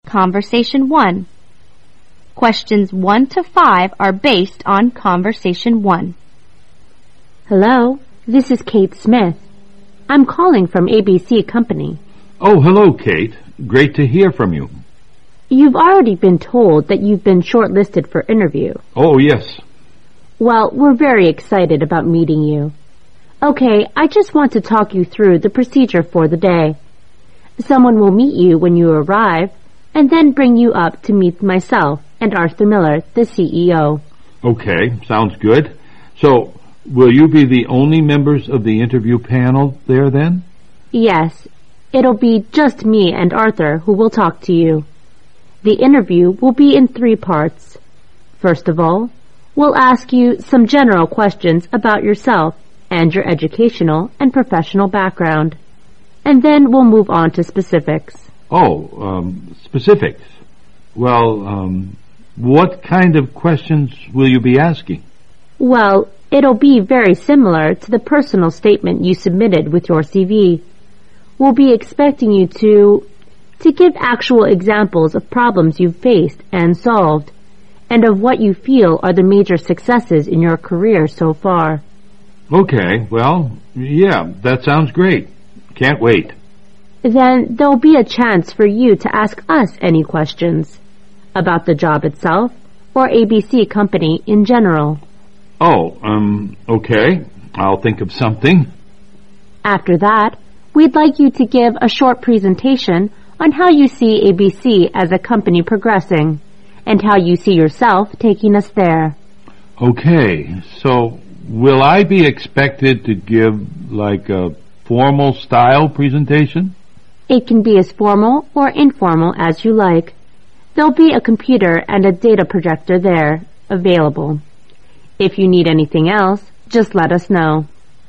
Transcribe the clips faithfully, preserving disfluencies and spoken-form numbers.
Conversation one. Questions one to five are based on Conversation one. Hello, this is Kate Smith. I'm calling from A B C Company. Oh, hello, Kate. Great to hear from you. You've already been told that you've been shortlisted for interview. Oh, yes. Well, we're very excited about meeting you. Okay, I just want to talk you through the procedure for the day. Someone will meet you when you arrive, and then bring you up to meet myself and Arthur Miller, the C E O. Okay, sounds good. So, will you be the only members of the interview panel there then? Yes, it'll be just me and Arthur who will talk to you. The interview will be in three parts. First of all, we'll ask you some general questions about yourself and your educational and professional background. And then we'll move on to specifics. Oh, um, specifics. Well, um, what kind of questions will you be asking? Well, it'll be very similar to the personal statement you submitted with your C V. We'll be expecting you to, to give actual examples of problems you've faced and solved, and of what you feel are the major successes in your career so far. Okay, well, yeah, that sounds great. Can't wait. Then there'll be a chance for you to ask us any questions about the job itself or A B C Company in general. Oh, um, okay. I'll think of something. After that, we'd like you to give a short presentation on how you see A B C as a company progressing and how you see yourself taking us there. Okay, so will I be expected to give like a formal style presentation? It can be as formal or informal as you like. There'll be a computer and a data projector there, available. If you need anything else, just let us know.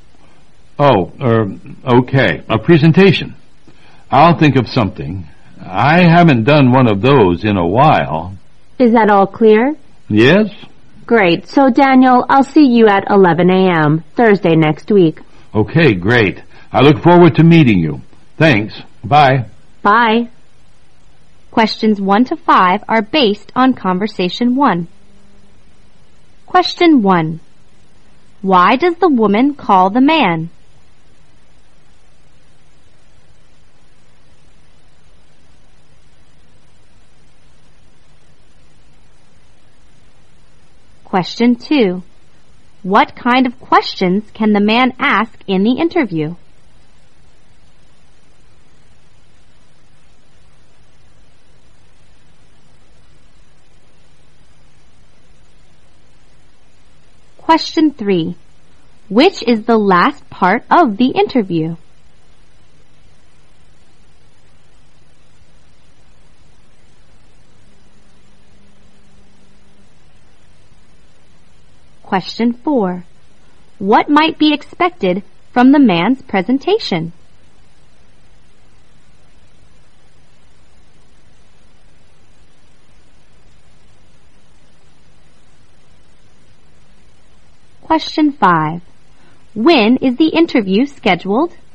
Oh, er, okay, a presentation. I'll think of something. I haven't done one of those in a while. Is that all clear? Yes. Great. So, Daniel, I'll see you at eleven a.m. Thursday next week. Okay, great. I look forward to meeting you. Thanks. Bye. Bye. Questions one to five are based on Conversation one. Question one. Why does the woman call the man? Question two. What kind of questions can the man ask in the interview? Question three. Which is the last part of the interview? Question four. What might be expected from the man's presentation? Question five. When is the interview scheduled?